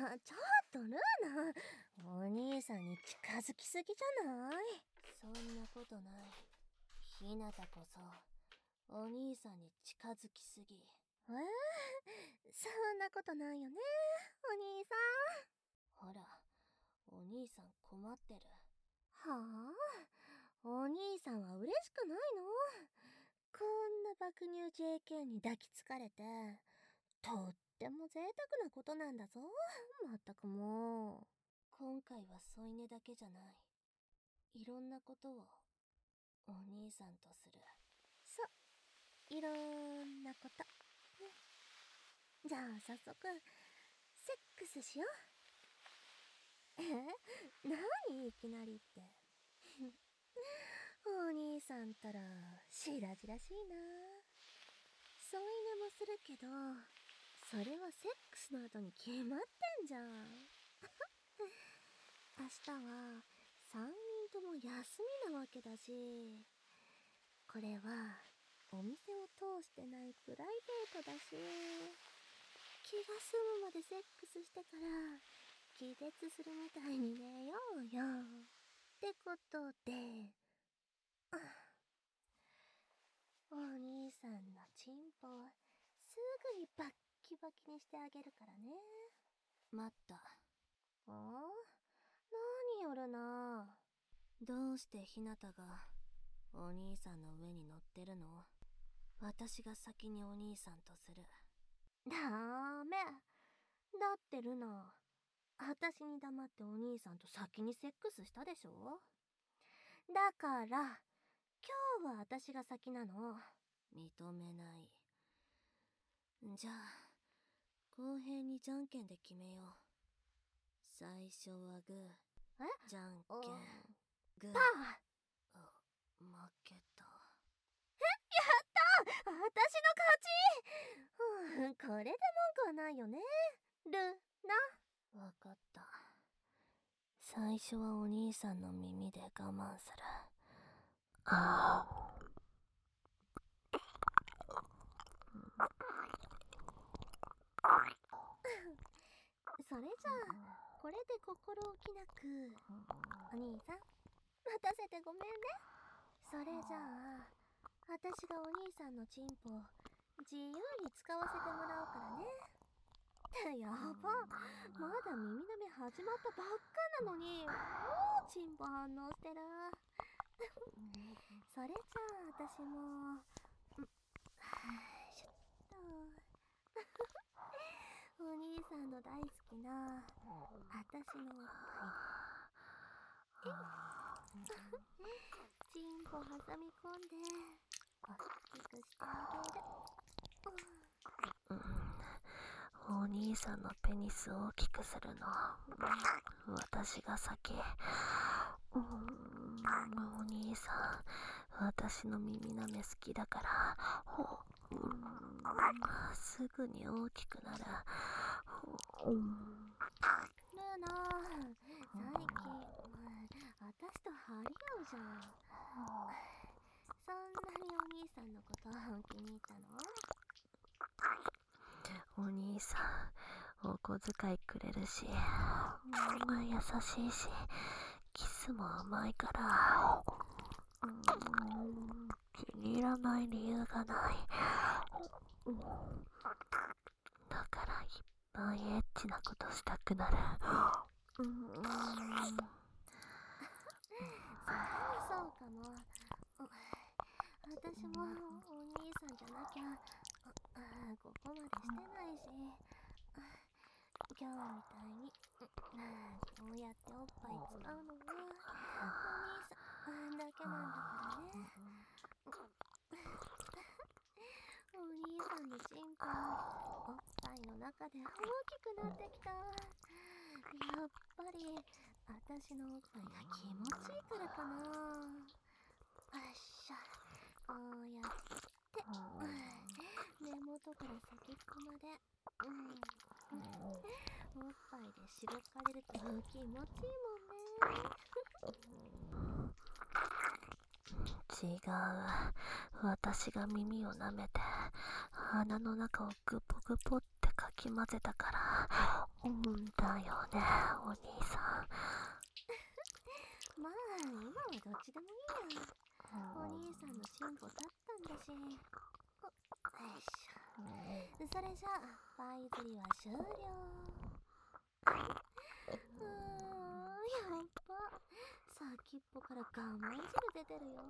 ちょっとルーナ、お兄さんに近づきすぎじゃない？ そんなことない。ひなたこそお兄さんに近づきすぎ。 そんなことないよね、お兄さん。ほら、お兄さん困ってる。 はあ？お兄さんは嬉しくないの？こんな爆乳 JK に抱きつかれて、とっても贅沢なことなんだぞ。まったくもう。 今回は添い寝だけじゃない。いろんなことをお兄さんとする。 そう、いろんなこと。ね。じゃあ早速、セックスしよう。何いきなりって。お兄さんたら、しらじらしいな。添い寝もするけど、それはセックスの後に決まってんじゃん。明日は3人とも休みなわけだし、これはお店を通してないプライベートだし、気が済むまでセックスしてから気絶するみたいに寝ようよ。ってことで、お兄さんのチンポすぐにバッキバキにしてあげるからね。 待った。 何よるな。 どうしてひなたがお兄さんの上に乗ってるの？私が先にお兄さんとする。 ダメ。だってルナ、私に黙ってお兄さんと先にセックスしたでしょ？だから、今日は私が先なの。 認めない。じゃあ、公平にじゃんけんで決めよう。最初はグー。じゃんけん。グー。 パー。 負けた。 やった！私の勝ち！これで文句はないよね、ルナ。 わかった。最初はお兄さんの耳で我慢する。 それじゃあ、これで心置きなく、お兄さん、待たせてごめんね。それじゃあ、私がお兄さんのチンポを自由に使わせてもらうからね。やば、まだ耳舐め始まったばっかなのに、もうチンポ反応してる。それじゃあ私も、しょっと。お兄さんの大好きな私のおっぱいチンポ挟み込んで大きくしてあげる。 お兄さんのペニスを大きくするの私が先。お兄さん、私の耳舐め好きだからすぐに大きくなる。 ルナ、最近私と張り合うじゃん。そんなにお兄さんのこと気に入ったの？ お兄さん、お小遣いくれるし、優しいし、キスも甘いから、気に入らない理由がない。だからいっぱいエッチなことしたくなる。 それはそうかも。私もお兄さんじゃなきゃここまでしてないし、今日みたいにこうやっておっぱい使うのはお兄さんだけなんだからね。お兄さんのチンポおっぱいの中で大きくなってきた。やっぱり私のおっぱいが気持ちいいからかな。よっしゃ、こうやって根元から先っぽまでおっぱいでしごかれると気持ちいいもんね。 違う。私が耳を舐めて鼻の中をグポグポってかき混ぜたから。だよね、お兄さん。 まあ今はどっちでもいいや。お兄さんの進歩だったんだし。よいしょ。それじゃあパイ釣りは終了。やっば、先っぽから我慢汁出てるよ。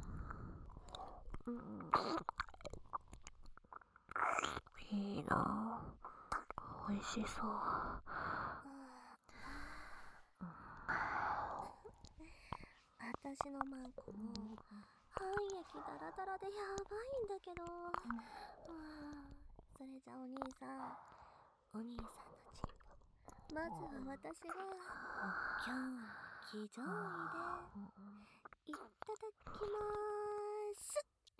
いいな、おいしそう。 私のマンコも肺液ダラダラでやばいんだけど。それじゃあお兄さんのチンポ、まずは私が今日騎乗位でいただきまーす。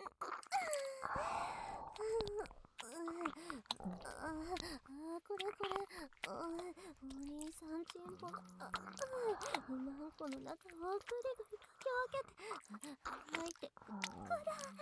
これお兄さんチンポがマンコの中をぐりぐりかき分けて吐いてくから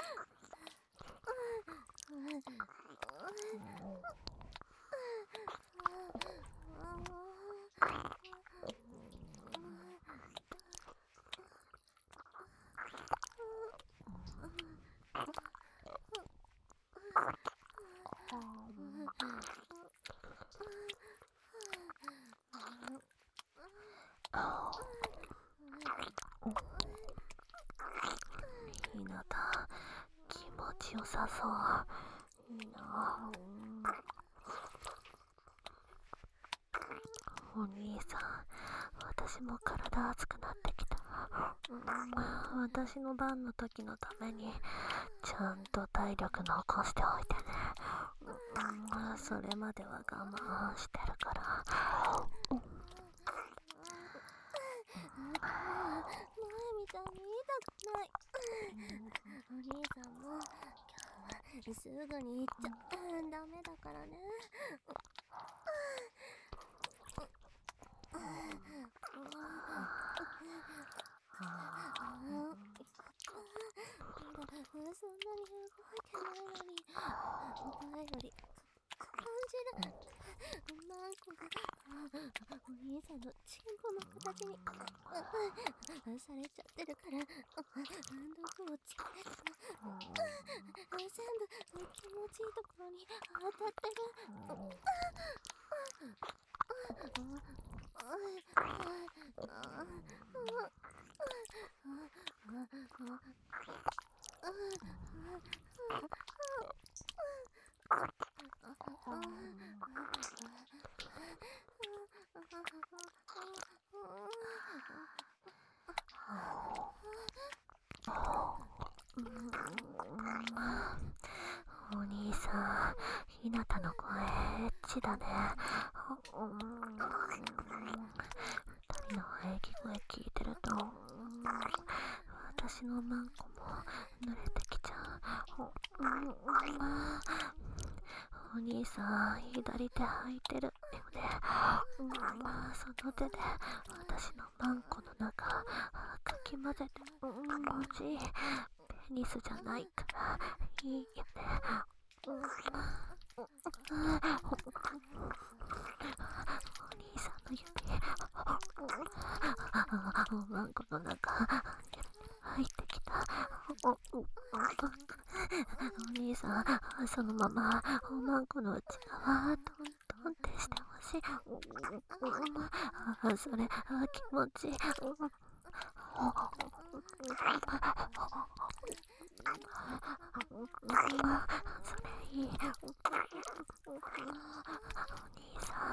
ひなた、気持ちよさそう。いいな。お兄さん、私も体熱くなってきた。私の番の時のためにちゃんと体力残しておいてね。それまでは我慢してるから。 前みたいに痛くない。お兄さんも今日はすぐに行っちゃダメだからね。そんなに動いてないのに前より感じる。マンコがお兄さんのチンポの形にされちゃってるから、毒をつけて全部気持ちいいところに当たってる。 お兄さん、ひなたの声エッチだね。二人の喘ぎ声聞いてると、私のマンコも濡れてきちゃう。お兄さん、左手履いてるよね。その手で私のマンコの中かき混ぜて、ポチ。ペニスじゃないからいいよね。お兄さんの指、マンコの中入ってきた。お兄さん、そのままおまんこの内側トントンってしてほしい。それ気持ちいい。それいい。お兄さん、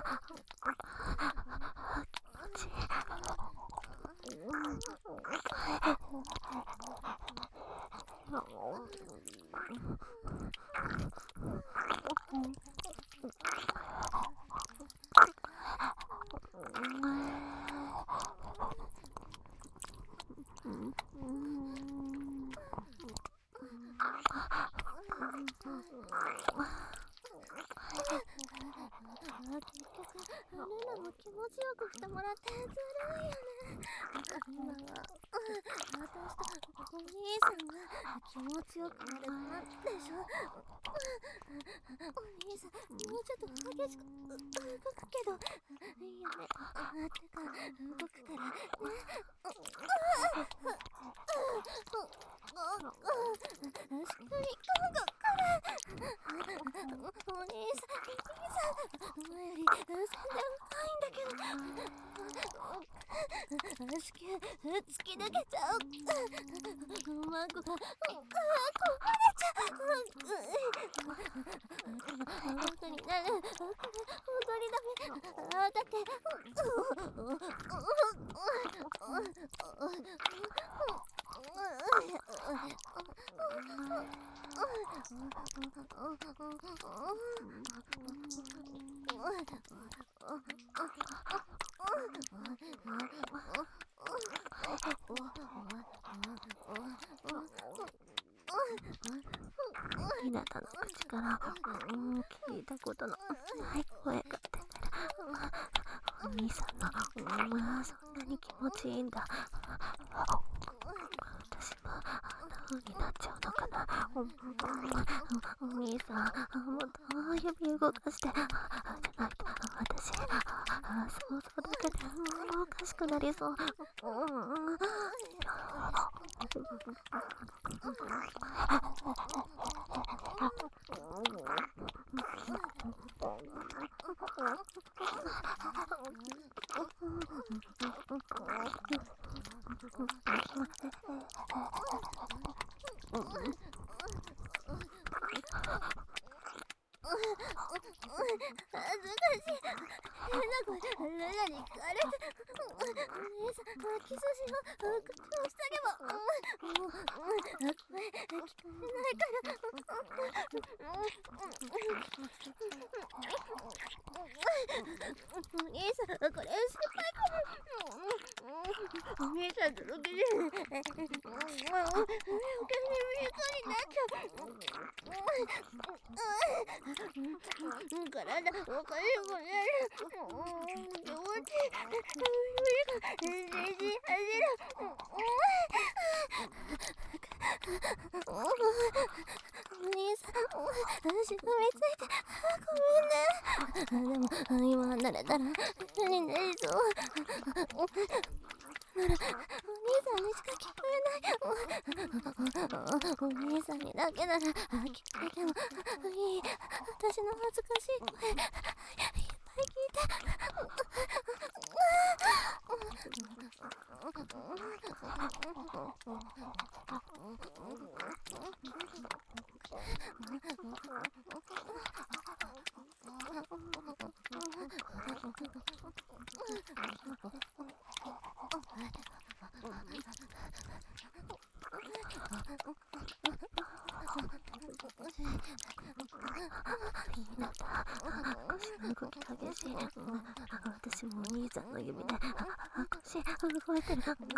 気持ちいい。 結局ルナも気持ちよくしてもらってずるいよね。今は私とお兄さんが気持ちよくなるなんでしょ。お兄さん、もうちょっと激しく動くけどいいよね。てか動くからね。しっかり動くからお兄さん、前より全然深いんだけど足毛突き抜けちゃう。マンコが壊れちゃう。アウトになる。これ本当にダメ。だってひなたの口から聞いたことのない声が出てる。お兄さんのそんなに気持ちいいんだ。私もあんな風になっちゃうのかな。お兄さん、もっと指動かして。じゃないと私想像だけでおかしくなりそう。恥ずかしい。変な声、ルナに聞かれて。お姉さん、キスしよう。口をしてあげば。声、聞かれないから。お兄さん、これ失敗かも。お兄さん、とろけで。余計に見えそうになっちゃう。体おかしくなる。気持ちいい。全然走る。お兄さん、足踏みついてごめんね。でも今慣れたら何になりそう。ならお兄さんにしか聞こえない。お兄さんにだけなら聞こえてもいい。私の恥ずかしい声いっぱい聞いて。激しい。私もお兄さんの指で腰動いてる。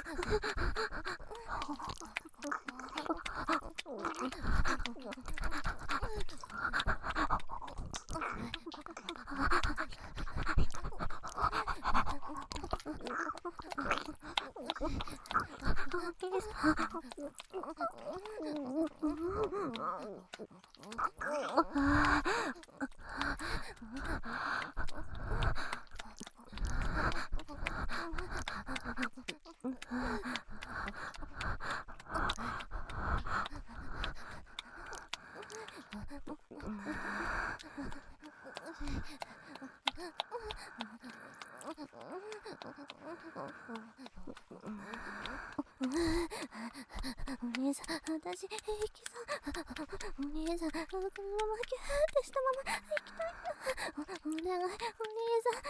お兄さん、私行きそう。お兄さん、このままギューってしたまま行きたい。お願い、お兄さん。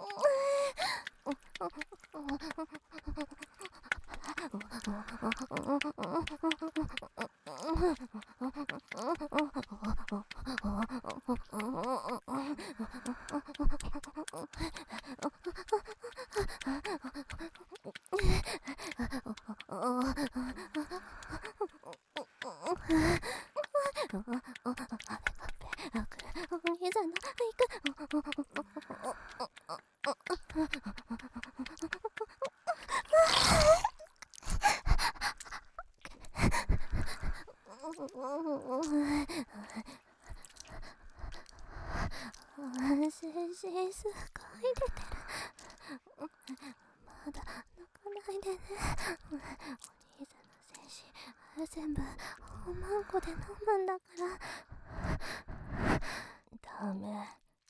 お兄さんの精子すごい出てる。まだ泣かないでね。お兄さんの精子全部おまんこで飲むんだから。ダメ。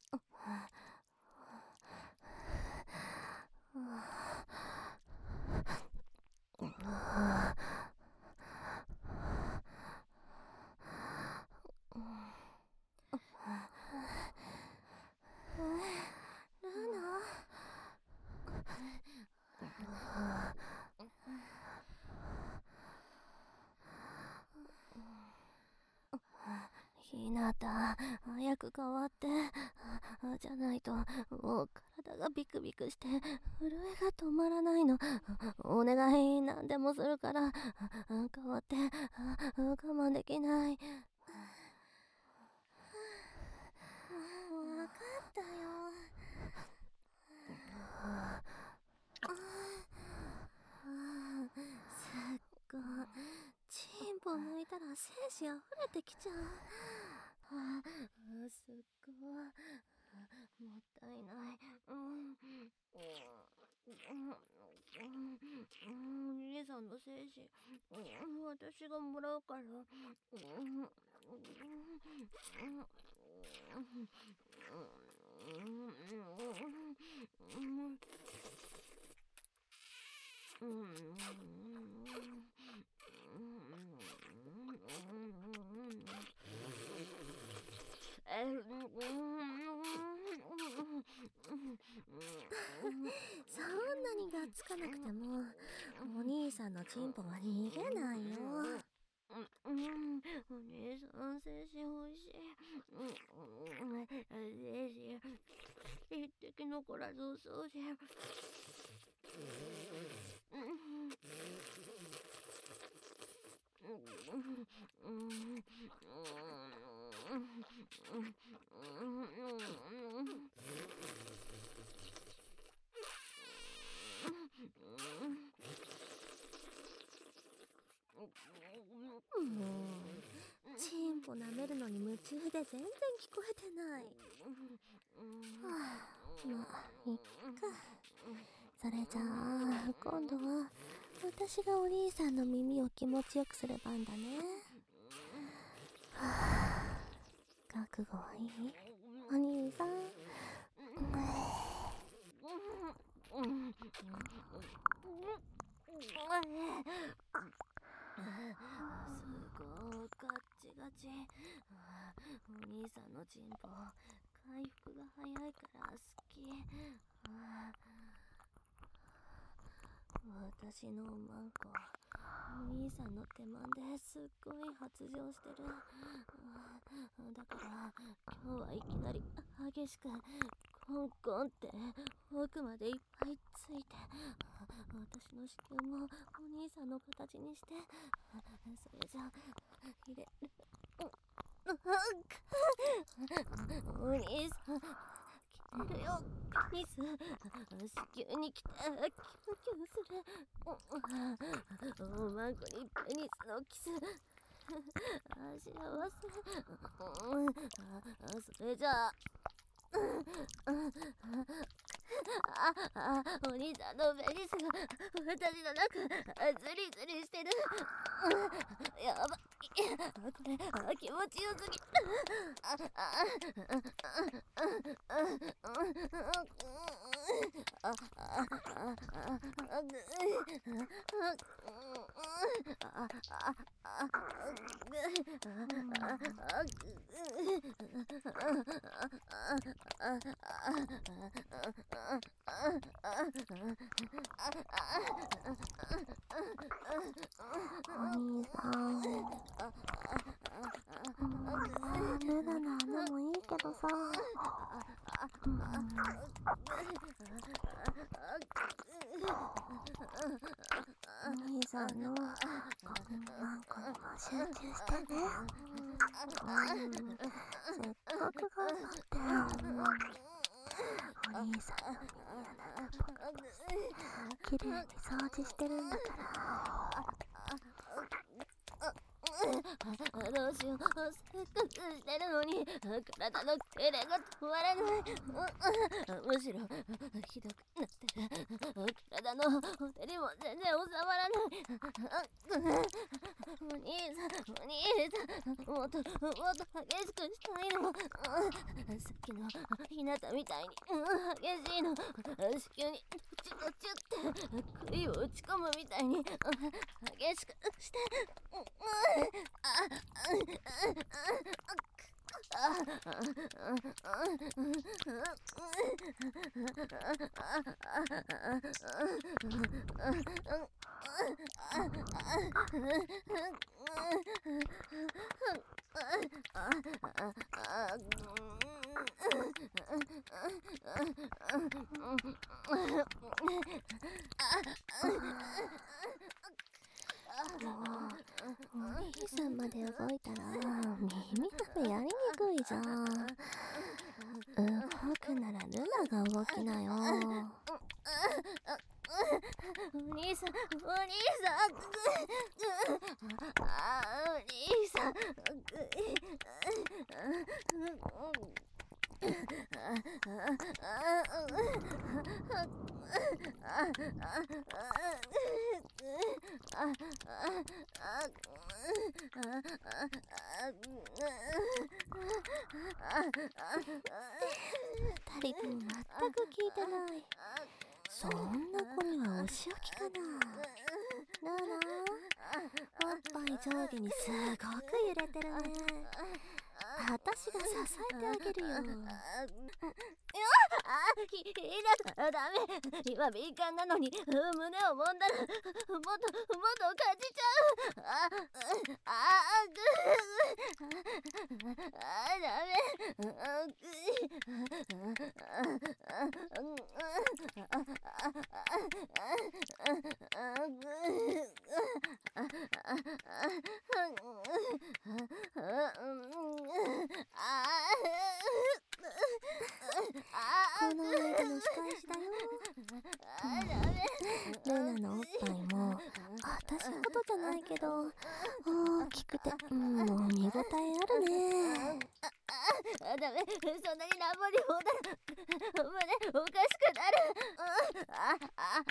ひなた、早く変わって。じゃないと、もう体がビクビクして、震えが止まらないの。お願い、何でもするから、変わって、我慢できない。わかったよ。すっごい。チンポ抜いたら精子溢れてきちゃう。すっごい。もったいない。兄さんの精子、私がもらうから。そんなにがっつかなくてもお兄さんのチンポは逃げないよ。お兄さん精子欲しい。精子一滴残らずお掃除。チンポ舐めるのに夢中で全然聞こえてない。まあいっか。それじゃあ今度は私がお兄さんの耳を気持ちよくする番だね。覚悟はいい？お兄さん。すごいガッチガチ。お兄さんのチンポ回復が早いから好き。私のおまんこお兄さんの手間ですっごい発情してる。だから今日はいきなり激しくコンコンって奥までいっぱいついて、私の子宮もお兄さんの形にして、それじゃ入れる。お兄さん来てるよ。ペニス子宮に来てキュンキュンする。おまんこにペニスのキス。幸せ。それじゃあお兄さんのペニスが私の中ズリズリしてる。やばい。これ気持ちよすぎ。お兄さん、ルナの穴もいいけどさ、お兄さんのマンコにも集中してね。せっかく頑張ってお兄さんの耳や中ポッときれいに掃除してるんだから。 どうしよう、せっかくしてるのに体のキレが止まらない。むしろひどくなってる。体のほてりも全然収まらない。お兄さん、もっと激しくしたいの。さっきの日向みたいに激しいの。子宮にチュッチュって杭を打ち込むみたいに激しくして。 お兄さんまで動いたら耳たぶやりにくいじゃん。動くならルナが動きなよ。 お兄さん、お兄さん。 二人とも全く聞いてない。そんな子にはお仕置きかな。ルナ、おっぱい上下にすごく揺れてるね。私が支えてあげるよ。 ダメ。今敏感なのに胸を揉んだらもっと感じちゃう。ダメ。 この間の仕返しだよ。ルナのおっぱいも私ほどじゃないけど大きくて飲み応えあるね。 ダメ。そんなに何本にもだら胸おかしくなる。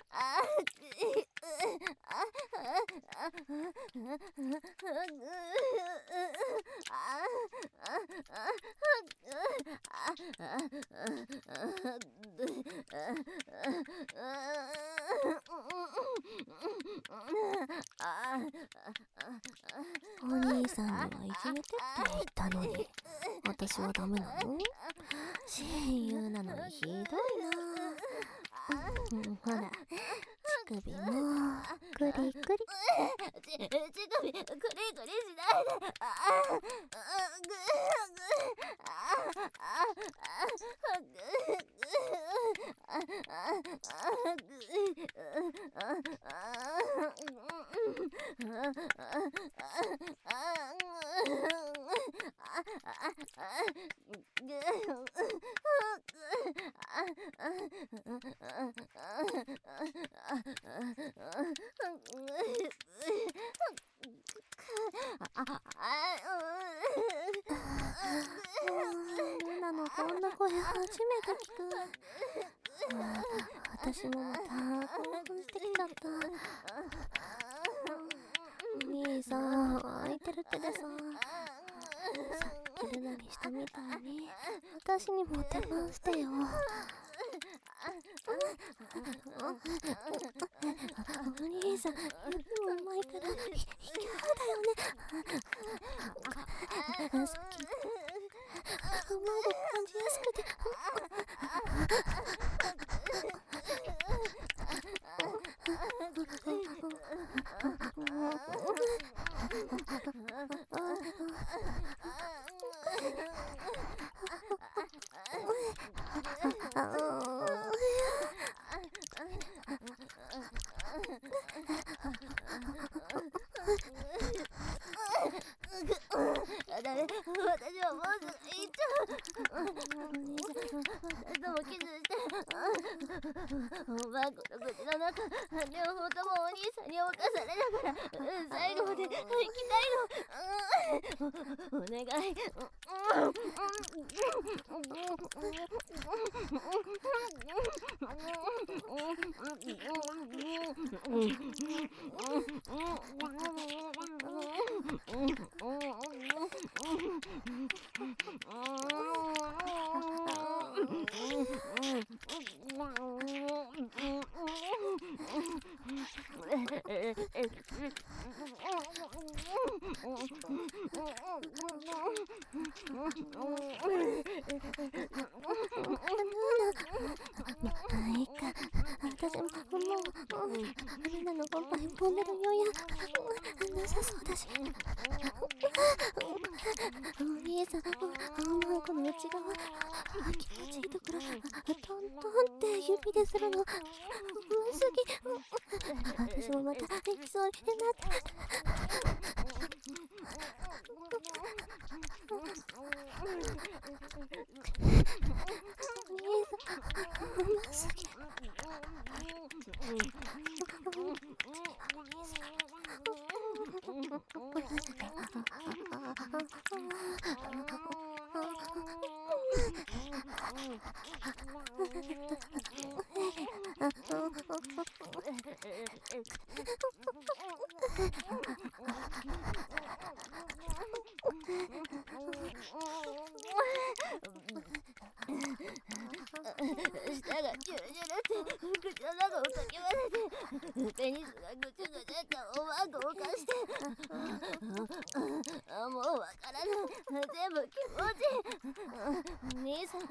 お兄さんにはいじめてって言ったのに私はダメなの？親友なのにひどいな。ほら、乳首もクリクリ。 乳首クリクリしないで。 ルナのこんな声初めて聞く。私もまた興奮してきちゃった。お兄さん、空いてる手でさ、さっきルナにしたみたいに私にも手番してよ。お兄さん、指もうまいから勢いだよね。さっきうまく感じやすくて。 ダメ。私はもうすぐ行っちゃう。お兄さん、私ともキスして。 おばあ子の口の中、両方ともお兄さんに侵されながら最後まで生きたいの。お願い。 いいか、私もみんなのおっぱい飛んでるよやなさそうだし。お兄さん、女の子の内側、気持ちいいところ、トントンって指でするの、すぎ。私もまた行きそうになって。お兄さん、うますぎ。 舌がジュルジュルって口の中をかき混ぜて、ペニスがぐちゅぐちゅっておばあ子を貸して、もうわからない、全部気持ちいい。兄さん、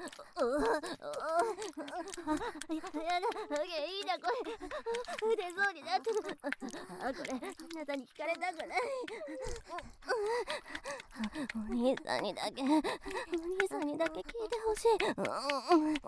やだ、いいなこれ、出そうになってる。これあなたに聞かれたくない。 お兄さんにだけ聞いてほしい。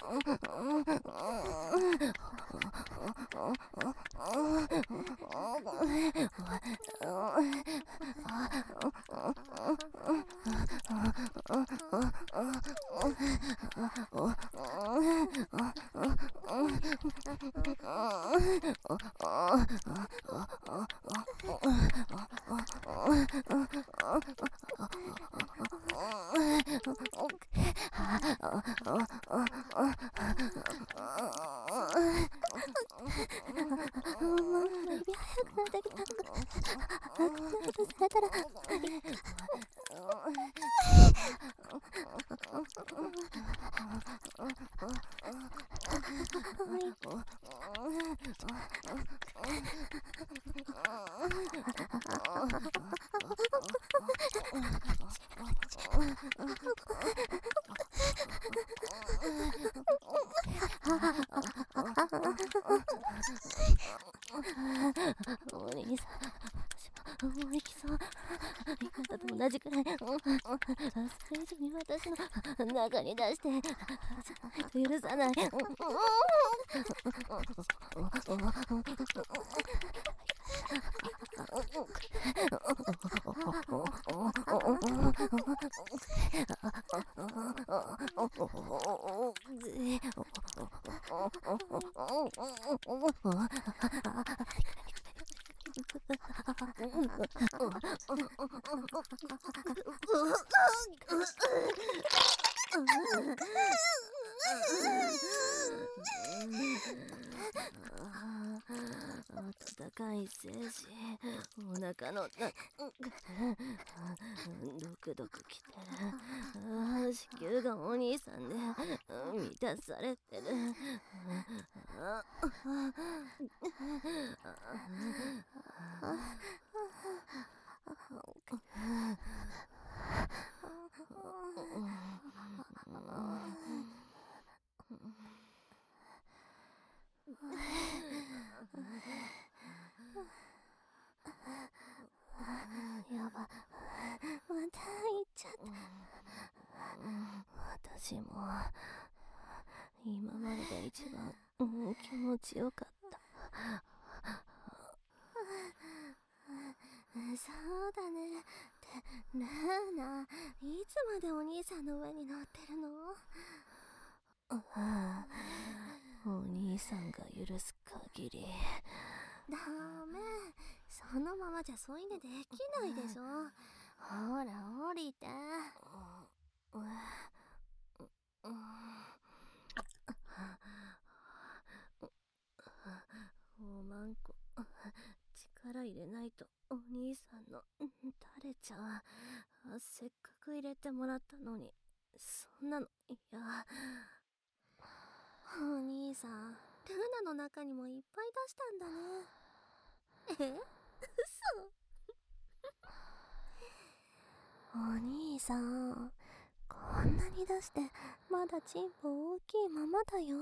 お兄さん、もう行きそう。あなたと同じくらい、それ以上に私の中に出して、許さない。温かい精子、お腹の中、ドクドクきてる。子宮がお兄さんで満たされてる。やば、また行っちゃった。私も今までで一番気持ちよかった。そうだね。ってルーナ、いつまでお兄さんの上に乗ってるの？お兄さんが許す限り。 ダメ、そのままじゃ添い寝できないでしょ。ほら降りて。 おまんこ、力入れないとお兄さんの垂れちゃう。せっかく入れてもらったのに、そんなの嫌。 お兄さん、ルナの中にもいっぱい出したんだね。嘘。お兄さん、こんなに出してまだチンポ大きいままだよ。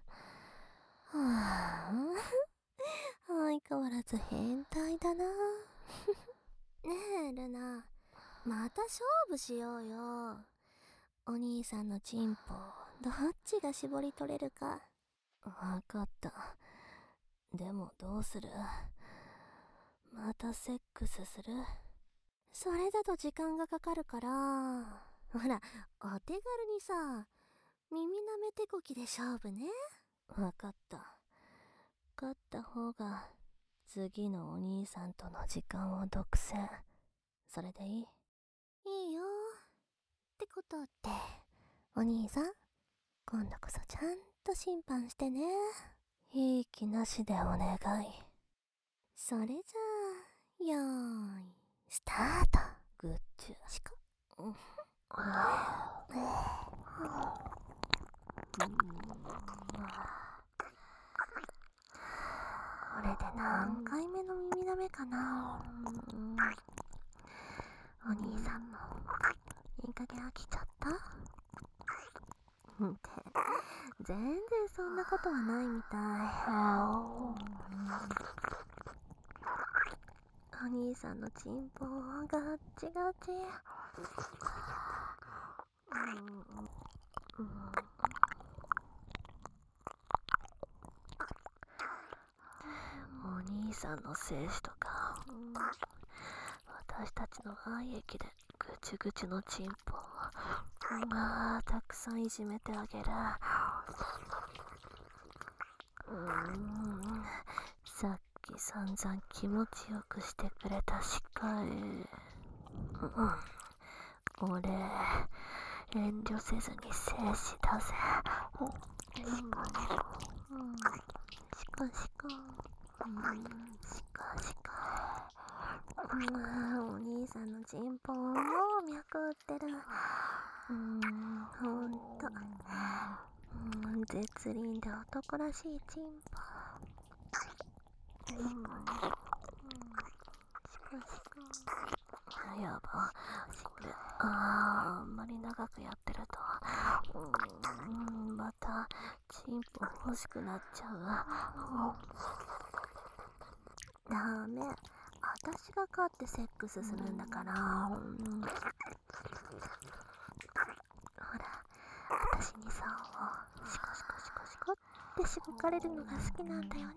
はあ、相変わらず変態だな。ねえルナ、また勝負しようよ。お兄さんのチンポどっちが絞り取れるか。 わかった。でもどうする？またセックスする？ それだと時間がかかるから、ほら、お手軽にさ、耳なめ手こきで勝負ね。 わかった。勝った方が次のお兄さんとの時間を独占。それでいい？ いいよ。ってことって、お兄さん、今度こそちゃんと審判してね。 いい気なしでお願い。 それじゃあ、よーい、スタート。 グッチュ。 しか。これで何回目の耳舐めかな。お兄さんもいい加減飽きちゃったって全然そんなことはないみたい。お兄さんのチンポガッチガチ。 お兄さんの精子とか、私たちの愛液でぐちぐちのチンポをたくさんいじめてあげる。さっき散々気持ちよくしてくれたしかい。俺遠慮せずに精子出せ。 しかしかお兄さんのチンポもう脈打ってる。ほんと絶倫で男らしいチンポ。 やば、これあんまり長くやってるとまたチンポ欲しくなっちゃう。 ダメ、私が勝ってセックスするんだから。ほら、私にさをシコシコシコシコってしごかれるのが好きなんだよね。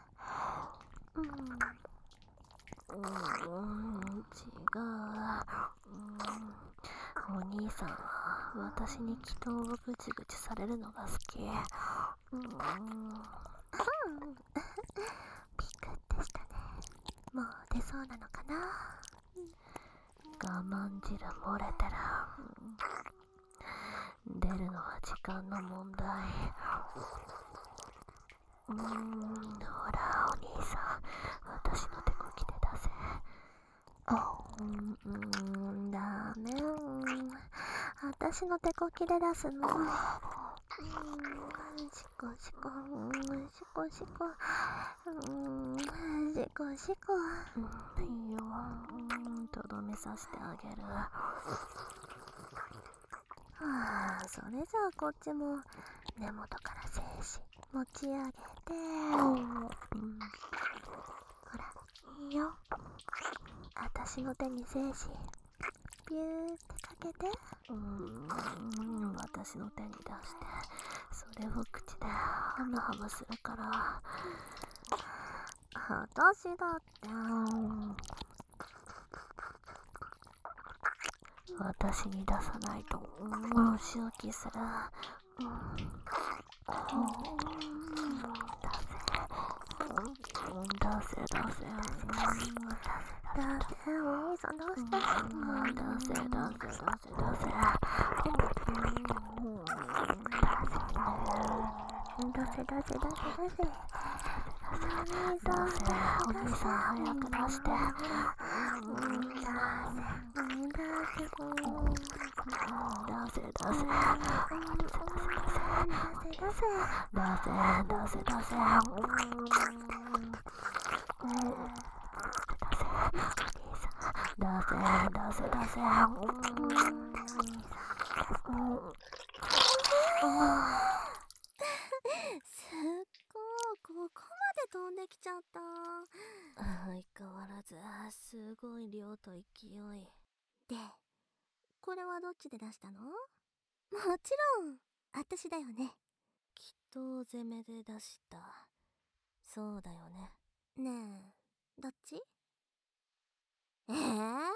違う。お兄さんは私に祈祷をぐちぐちされるのが好き。 ピクってしたね。もう出そうなのかな。 我慢汁漏れてる。出るのは時間の問題。ほらお兄さん、私の手こきで出せ。 ダメ。私の手こきで出すの。シコシコシコシコシコシコ。 いいよ。とどめさせてあげる。 それじゃあこっちも根元から精子持ち上げて、ほらいいよ。私の手に精子ピューってかけて。 私の手に出して、それを口でハムハムするから。 私だって私に出さないと仕置きする。 お兄さんどうして？お兄さん早く出して。すっごい、ここまで飛んできちゃった。 相変わらずすごい量と勢いで、これはどっちで出したの？もちろん私だよね。 きっと攻めで出した。そうだよね。 ねえ、どっち？また両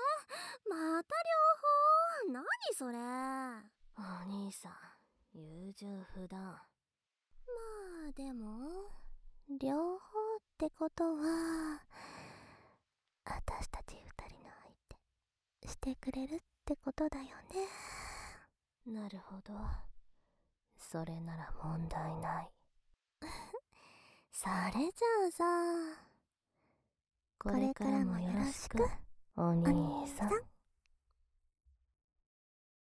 方？何それ。 お兄さん優柔不断。 まあでも両方ってことは私たち二人の相手してくれるってことだよね。 なるほど、それなら問題ない。 それじゃあさ、 これからもよろしくお兄さん。